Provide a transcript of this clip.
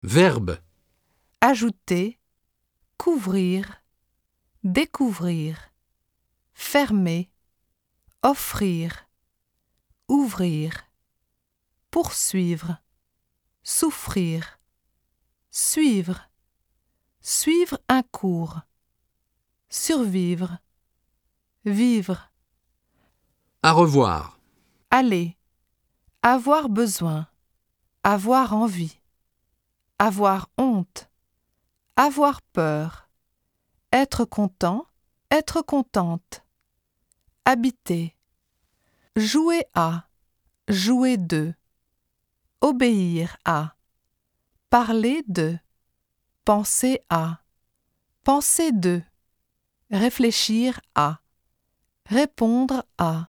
Verbe. Ajouter, couvrir, découvrir, fermer, offrir, ouvrir, poursuivre, souffrir, suivre, suivre un cours, survivre, vivre, À revoir. aller, avoir besoin, avoir envie, avoir honte, avoir peur, être content, être contente, habiter, jouer à, jouer de, obéir à, parler de, penser à, penser de, réfléchir à, répondre à.